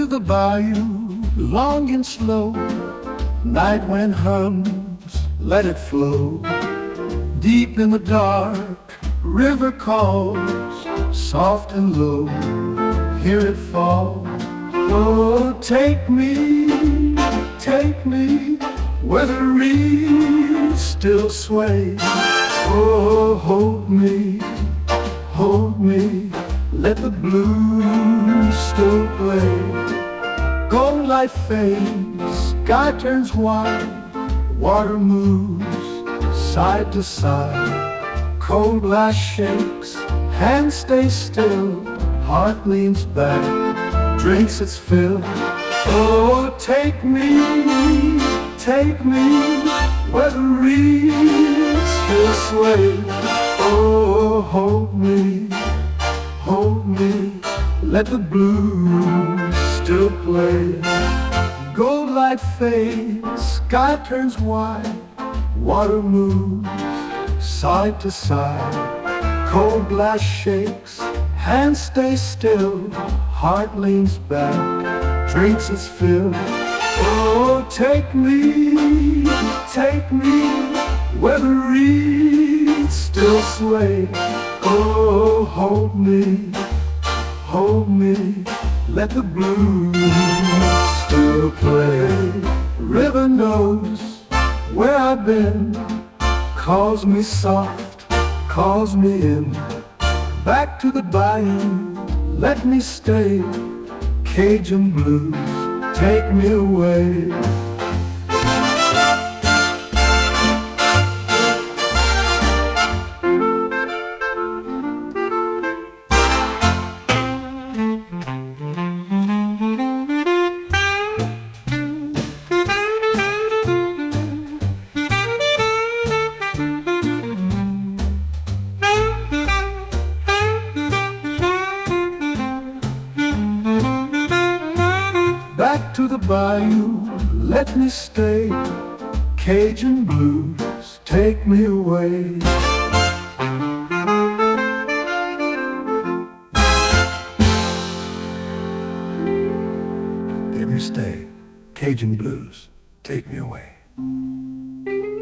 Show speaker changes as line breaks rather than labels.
to the bayou, long and slow. Night wind hums, let it flow. Deep in the dark, river calls, soft and low. Hear it fall. Oh, take me where the reeds still sway. Oh, hold me, let the blues still play. Gold light fades, sky turns white, water moves side to side. Cold glass shakes, hands stay still, heart leans back, drinks its fill. Oh, take me where the reeds still sway. Oh, hold me, let the blues still play. Gold light fades, sky turns white, water moves side to side. Cold glass shakes, hands stay still, heart leans back, drinks its fill. Oh, take me where the reeds still sway. Oh, hold me, let the blues still play. River knows where I've been, calls me soft, calls me in. Back to the bayou, let me stay. Cajun blues, take me away. Back to the bayou, let me stay. Cajun blues, take me away. Let me stay. Cajun blues, take me away.